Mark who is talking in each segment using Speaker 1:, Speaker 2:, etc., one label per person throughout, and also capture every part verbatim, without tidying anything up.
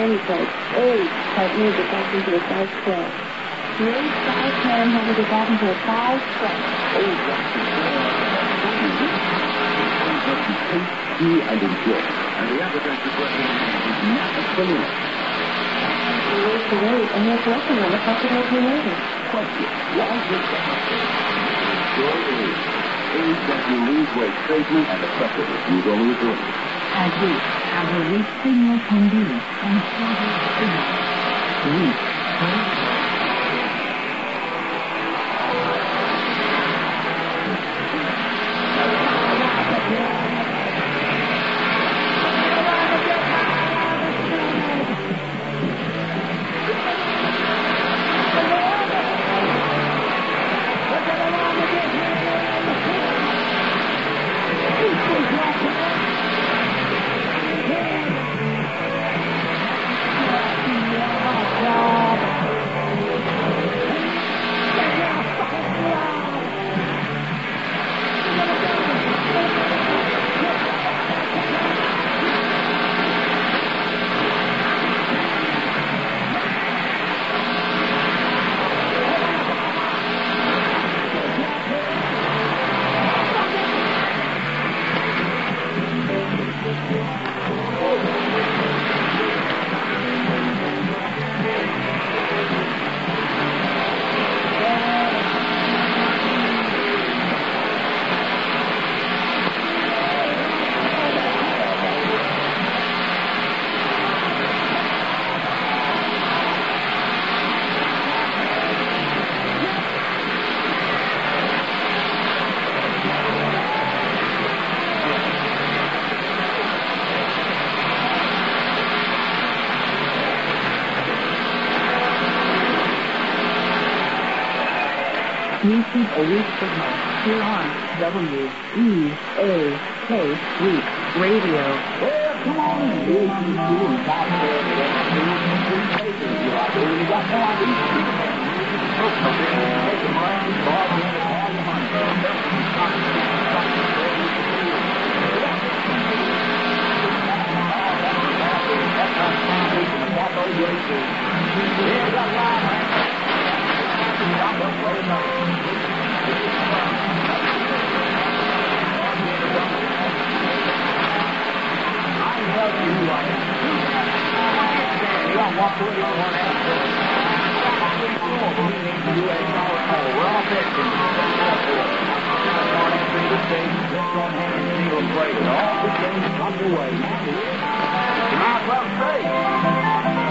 Speaker 1: any place. Always type music back into a five twelve. Three five ten had to get back into a five twelve.
Speaker 2: Oh, that's see and enjoy. And the advertisement working is not a balloon.
Speaker 1: Wait to wait, and they're collecting on the possible later.
Speaker 2: Question. Why is that? Enjoy age. Age that will lose weight safely and effectively. Use only a drink.
Speaker 3: As we have a weak signal can be and struggle signal. Weak. We keep a weak signal here on W E A K Week Radio.
Speaker 2: Well, come on in. Here's some school and top there. You like it when you got more of these. Take them around, bar in the car, you Here's that line, man. Stop up, roll it up. Don't walk away on one answer. We're all fixing. One answer to stage, just on hand and single plate. All the things underway. You might as well say.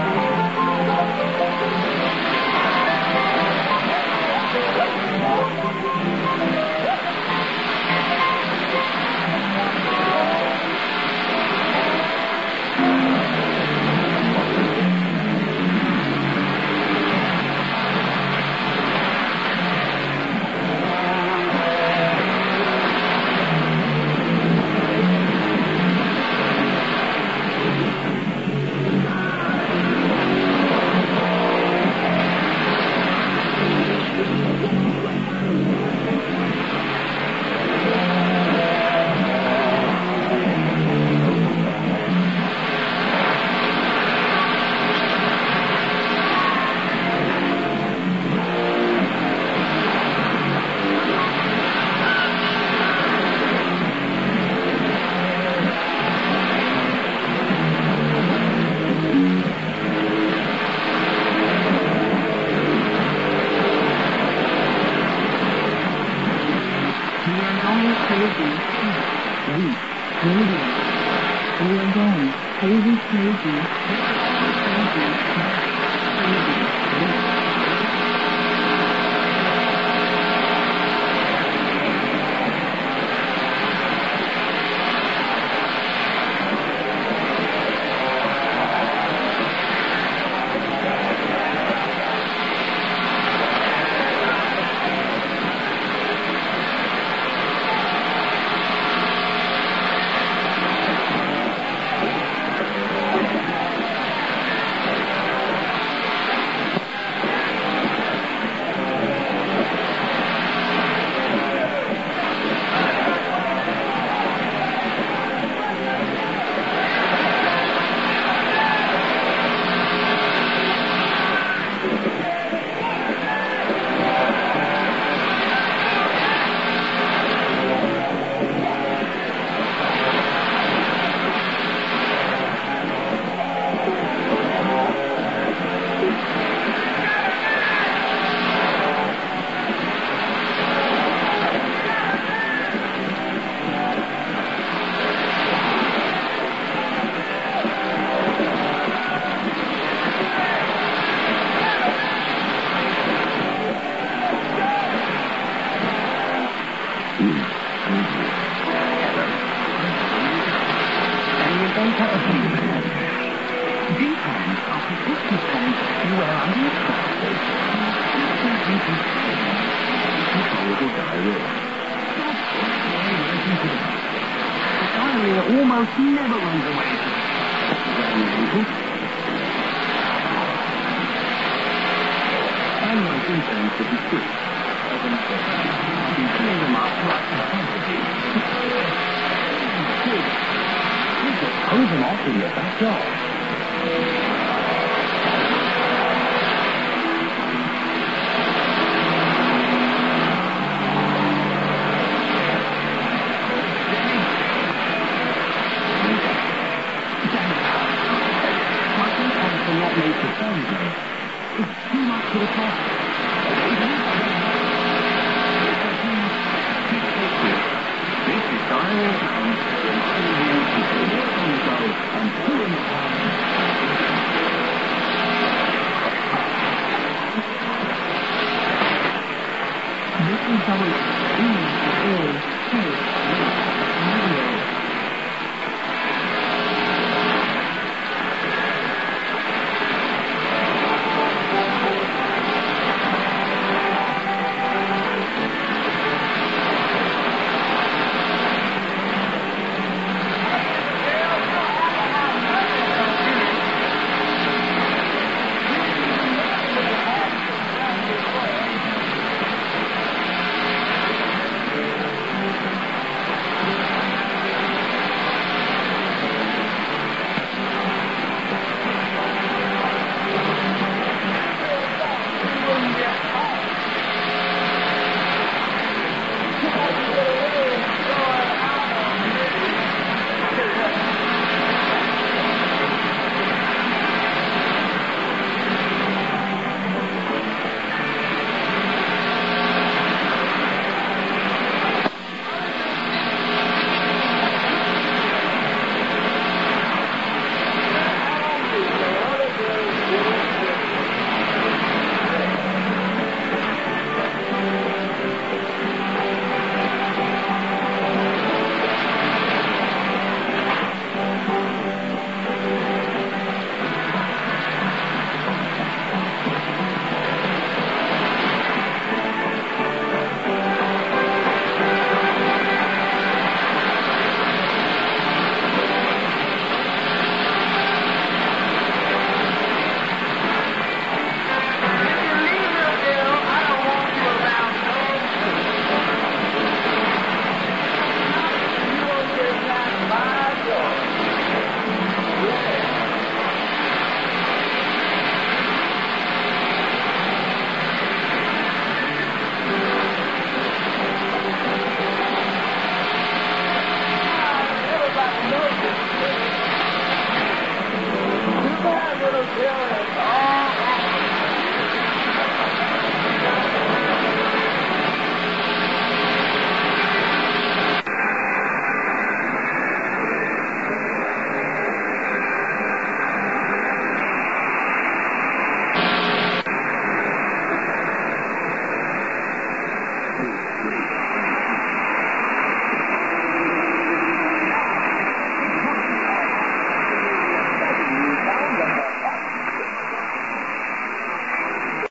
Speaker 2: Diarrhea almost never runs away. And my symptoms could be quick. I've been filling them up right in front of you. You just hose them off in your backyard. Not made for family. It's too much for the cost. This is Diarrhea Pound, reminding you to work on the go and pull in the pound.